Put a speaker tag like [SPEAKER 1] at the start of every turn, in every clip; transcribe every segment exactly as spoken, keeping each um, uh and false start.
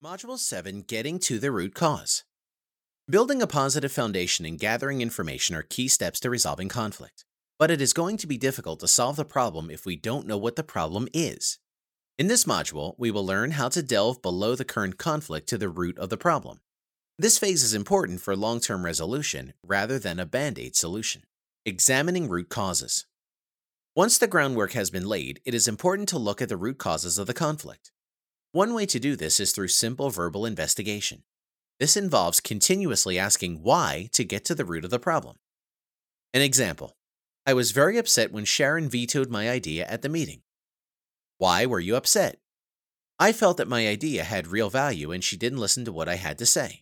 [SPEAKER 1] Module seven Getting to the Root Cause. Building a positive foundation and gathering information are key steps to resolving conflict. But it is going to be difficult to solve the problem if we don't know what the problem is. In this module, we will learn how to delve below the current conflict to the root of the problem. This phase is important for long-term resolution rather than a band-aid solution. Examining root causes. Once the groundwork has been laid, it is important to look at the root causes of the conflict. One way to do this is through simple verbal investigation. This involves continuously asking why to get to the root of the problem. An example. I was very upset when Sharon vetoed my idea at the meeting. Why were you upset? I felt that my idea had real value and she didn't listen to what I had to say.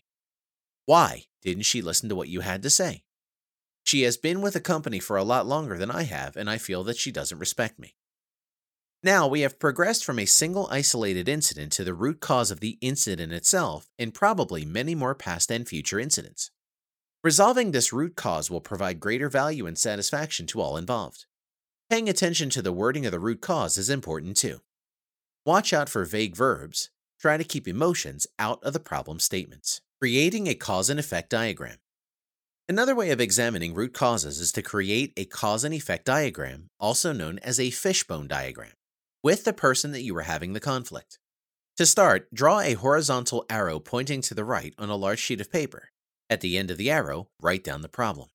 [SPEAKER 1] Why didn't she listen to what you had to say? She has been with the company for a lot longer than I have, and I feel that she doesn't respect me. Now we have progressed from a single isolated incident to the root cause of the incident itself and probably many more past and future incidents. Resolving this root cause will provide greater value and satisfaction to all involved. Paying attention to the wording of the root cause is important too. Watch out for vague verbs. Try to keep emotions out of the problem statements. Creating a cause and effect diagram. Another way of examining root causes is to create a cause and effect diagram, also known as a fishbone diagram, with the person that you are having the conflict. To start, draw a horizontal arrow pointing to the right on a large sheet of paper. At the end of the arrow, write down the problem.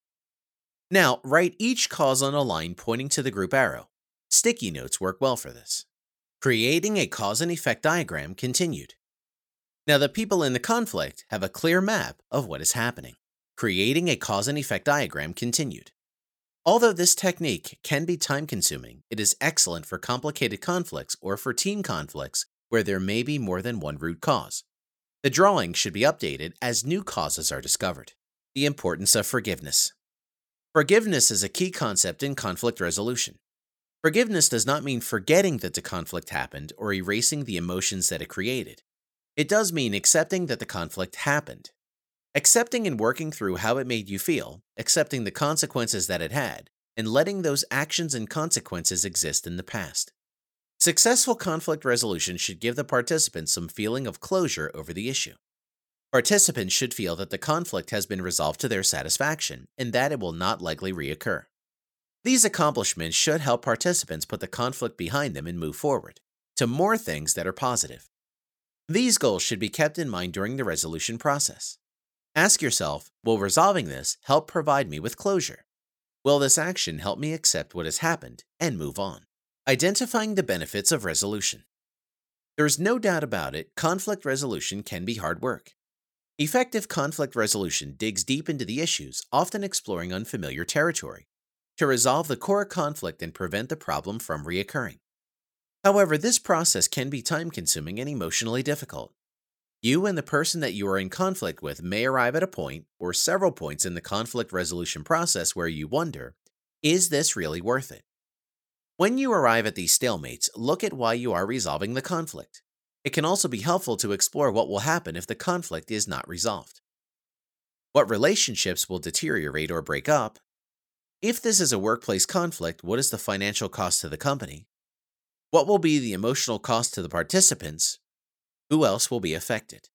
[SPEAKER 1] Now, write each cause on a line pointing to the group arrow. Sticky notes work well for this. Creating a cause and effect diagram continued. Now, the people in the conflict have a clear map of what is happening. Creating a cause and effect diagram continued. Although this technique can be time-consuming, it is excellent for complicated conflicts or for team conflicts where there may be more than one root cause. The drawing should be updated as new causes are discovered. The importance of forgiveness. Forgiveness is a key concept in conflict resolution. Forgiveness does not mean forgetting that the conflict happened or erasing the emotions that it created. It does mean accepting that the conflict happened. Accepting and working through how it made you feel, accepting the consequences that it had, and letting those actions and consequences exist in the past. Successful conflict resolution should give the participants some feeling of closure over the issue. Participants should feel that the conflict has been resolved to their satisfaction and that it will not likely reoccur. These accomplishments should help participants put the conflict behind them and move forward to more things that are positive. These goals should be kept in mind during the resolution process. Ask yourself, will resolving this help provide me with closure? Will this action help me accept what has happened and move on? Identifying the benefits of resolution. There's no doubt about it, conflict resolution can be hard work. Effective conflict resolution digs deep into the issues, often exploring unfamiliar territory, to resolve the core conflict and prevent the problem from reoccurring. However, this process can be time-consuming and emotionally difficult. You and the person that you are in conflict with may arrive at a point or several points in the conflict resolution process where you wonder, is this really worth it? When you arrive at these stalemates, look at why you are resolving the conflict. It can also be helpful to explore what will happen if the conflict is not resolved. What relationships will deteriorate or break up? If this is a workplace conflict, what is the financial cost to the company? What will be the emotional cost to the participants? Who else will be affected?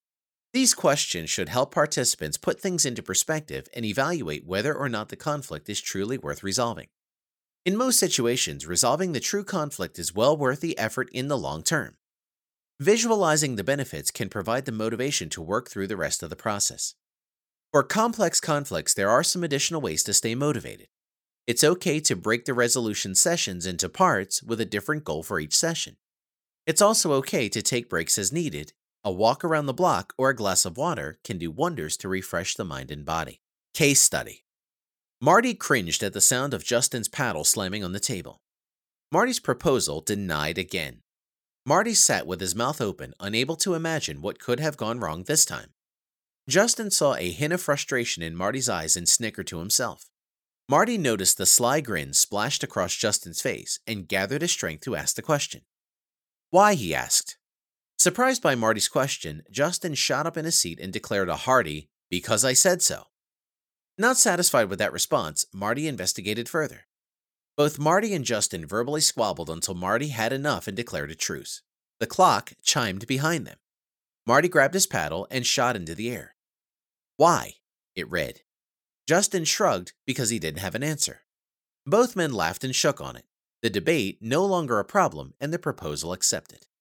[SPEAKER 1] These questions should help participants put things into perspective and evaluate whether or not the conflict is truly worth resolving. In most situations, resolving the true conflict is well worth the effort in the long term. Visualizing the benefits can provide the motivation to work through the rest of the process. For complex conflicts, there are some additional ways to stay motivated. It's okay to break the resolution sessions into parts with a different goal for each session. It's also okay to take breaks as needed. A walk around the block or a glass of water can do wonders to refresh the mind and body. Case study. Marty cringed at the sound of Justin's paddle slamming on the table. Marty's proposal denied again. Marty sat with his mouth open, unable to imagine what could have gone wrong this time. Justin saw a hint of frustration in Marty's eyes and snickered to himself. Marty noticed the sly grin splashed across Justin's face and gathered his strength to ask the question. Why, he asked. Surprised by Marty's question, Justin shot up in his seat and declared a hearty, "Because I said so." Not satisfied with that response, Marty investigated further. Both Marty and Justin verbally squabbled until Marty had enough and declared a truce. The clock chimed behind them. Marty grabbed his paddle and shot into the air. Why? It read. Justin shrugged because he didn't have an answer. Both men laughed and shook on it. The debate no longer a problem and the proposal accepted.